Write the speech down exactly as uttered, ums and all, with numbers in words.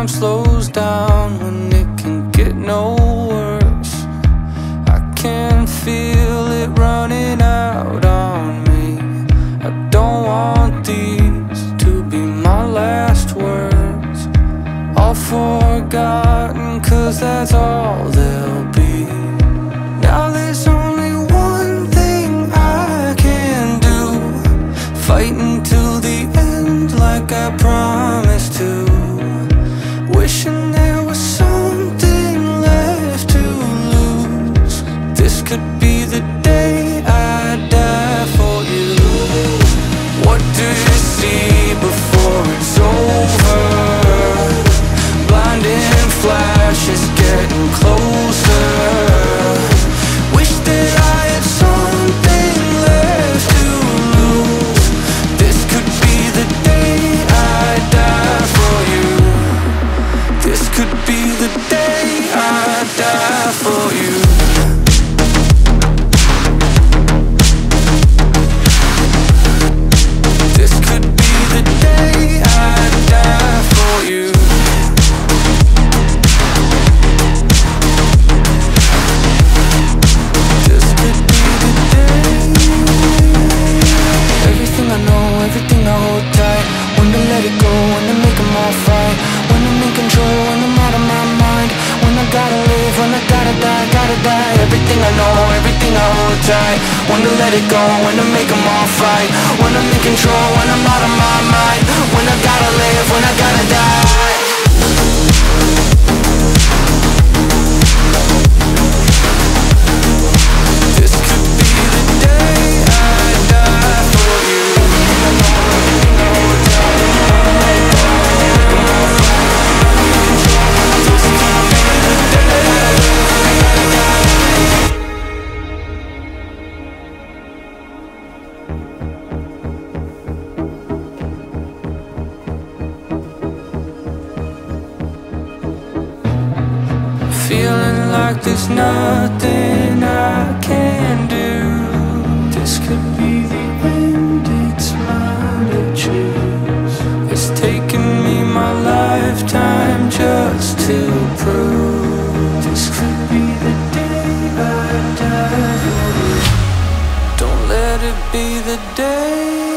time slows down when it can get no worse. I can feel it running out on me. I don't want these to be my last words. All forgotten, cause that's all they'll be. Now there's only one thing I can do, fighting till the end like I promised to. Wishing there was something left to lose. This could be the day I die for you. What do you see before it's over? Blinding flashes getting closer. Wish that I had something left to lose. This could be the day I die for you. This could be the day I die for you. This could be the day I die for you. This could be the day. Everything I know, everything I hold tight. When to let it go, when to make them all fight. When I'm in control, when I'm out of my mind. When I gotta live, when I gotta die, gotta die. Everything I know, everything I hold tight. When to let it go, when to make them all fight. When I'm in control, when I'm out of my mind. When I gotta live, when I gotta die. This could be the day I die for you. Everything I hold tight. Feeling like there's nothing I can do. This could be the end, it's mine to choose. It's taken me my lifetime just to prove. This could be the day I die for you. Don't let it be the day